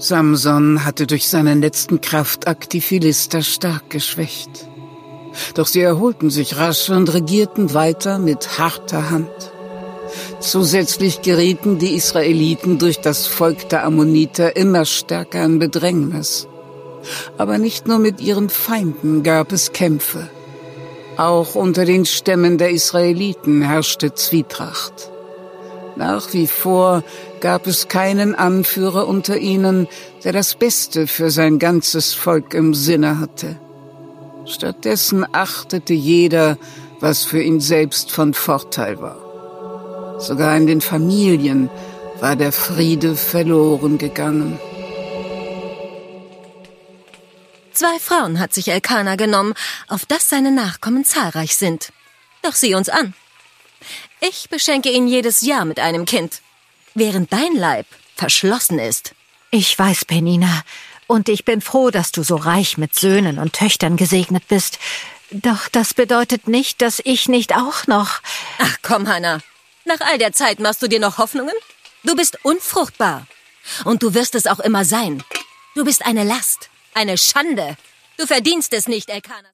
Samson hatte durch seinen letzten Kraftakt die Philister stark geschwächt. Doch sie erholten sich rasch und regierten weiter mit harter Hand. Zusätzlich gerieten die Israeliten durch das Volk der Ammoniter immer stärker in Bedrängnis. Aber nicht nur mit ihren Feinden gab es Kämpfe. Auch unter den Stämmen der Israeliten herrschte Zwietracht. Nach wie vor gab es keinen Anführer unter ihnen, der das Beste für sein ganzes Volk im Sinne hatte. Stattdessen achtete jeder, was für ihn selbst von Vorteil war. Sogar in den Familien war der Friede verloren gegangen. 2 Frauen hat sich Elkana genommen, auf dass seine Nachkommen zahlreich sind. Doch sieh uns an. Ich beschenke ihn jedes Jahr mit einem Kind, während dein Leib verschlossen ist. Ich weiß, Penina, und ich bin froh, dass du so reich mit Söhnen und Töchtern gesegnet bist. Doch das bedeutet nicht, dass ich nicht auch noch... Ach komm, Hannah. Nach all der Zeit machst du dir noch Hoffnungen? Du bist unfruchtbar. Und du wirst es auch immer sein. Du bist eine Last, eine Schande. Du verdienst es nicht, Elkana.